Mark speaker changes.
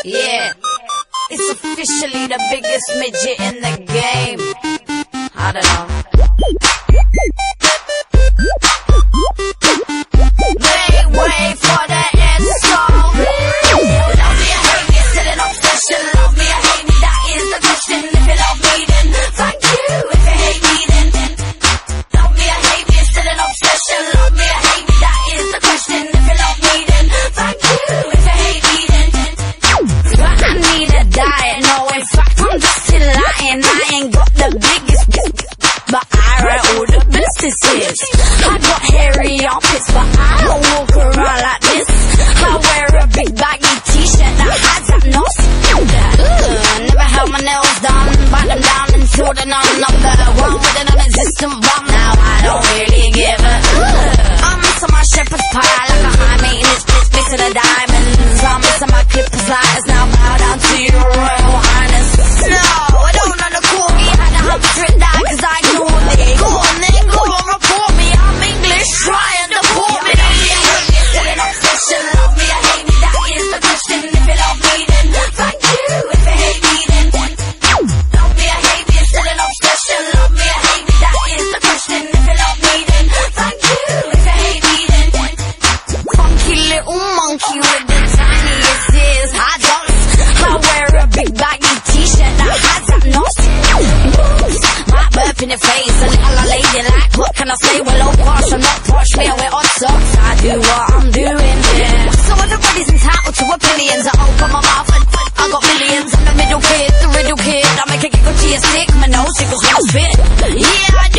Speaker 1: Yeah, it's officially the biggest midget in the game. I don't know. Wait for the intro. Love me or hate me, still an obsession. Love me or hate me, that is the question. If you love me, then thank you. If you hate me, then love me or hate me, still an obsession. Love me or hate me, that is the question. If you love me, then thank you. If you hate me, then but I need a diet. No, in fact, I'm just still lying. I ain't got the biggest, but I write all the businesses. I got hairy armpits, but I don't walk around like this. I wear a big baggy t-shirt that has that nose. Never held my nails down, bite them down and throw them on. I'm the one with an non-existent bum. Now I don't really give a I'm missing my shepherd's pie like a high maintenance bitch missing the diamonds. I'm missing my clippers lighters. Now bow down to your royal highness. No, I don't know the call me. Had to have a drink die cause I ignored me. Go on then, go on, report me. I'm English, try and deport me. Still an obsession. Love me or hate me, that is the question. If you love me, then thank you. If you hate me, then love me or hate me, still an obsession. Love me or hate me, that is the question. If you love me, then thank you. If you hate me, then funky little monkey with the tiniest ears. I don't. I wear a big baggy t-shirt that has that nose. Might burp in your face, a little lady like. What can I say? Well, oh gosh, I'm not posh, me, I wear odd socks. I do what I'm doing, yeah. So everybody's entitled to opinions. I open my mouth and I got millions. I'm the middle kid, the riddle kid. I make a giggle to your stick, my nose tickles when I spit. Yeah, I